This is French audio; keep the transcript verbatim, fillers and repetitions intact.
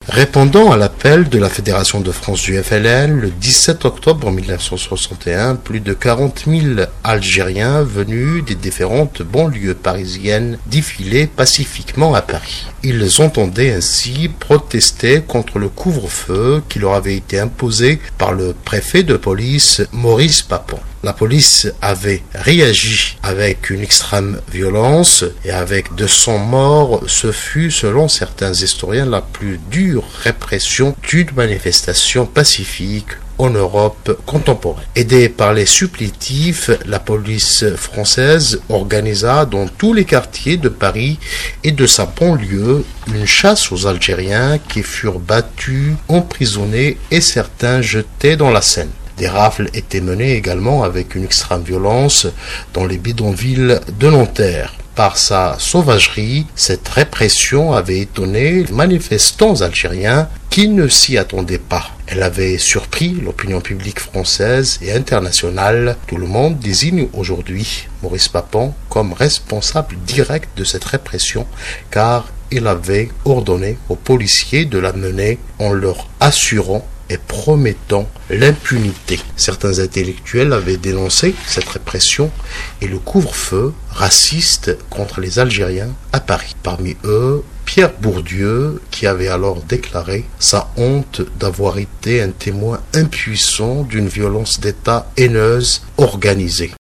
Répondant à l'appel de la Fédération de France du F L N, le dix-sept octobre mille neuf cent soixante et un, plus de quarante mille Algériens venus des différentes banlieues parisiennes défilaient pacifiquement à Paris. Ils entendaient ainsi protester contre le couvre-feu qui leur avait été imposé par le préfet de police Maurice Papon. La police avait réagi avec une extrême violence et avec deux cents morts. Ce fut, selon certains historiens, la plus dure répression d'une manifestation pacifique en Europe contemporaine. Aidée par les supplétifs, la police française organisa dans tous les quartiers de Paris et de sa banlieue une chasse aux Algériens qui furent battus, emprisonnés et certains jetés dans la Seine. Des rafles étaient menées également avec une extrême violence dans les bidonvilles de Nanterre. Par sa sauvagerie, cette répression avait étonné les manifestants algériens qui ne s'y attendaient pas. Elle avait surpris l'opinion publique française et internationale. Tout le monde désigne aujourd'hui Maurice Papon comme responsable direct de cette répression, car il avait ordonné aux policiers de la mener en leur assurant et promettant l'impunité. Certains intellectuels avaient dénoncé cette répression et le couvre-feu raciste contre les Algériens à Paris. Parmi eux, Pierre Bourdieu, qui avait alors déclaré sa honte d'avoir été un témoin impuissant d'une violence d'État haineuse organisée.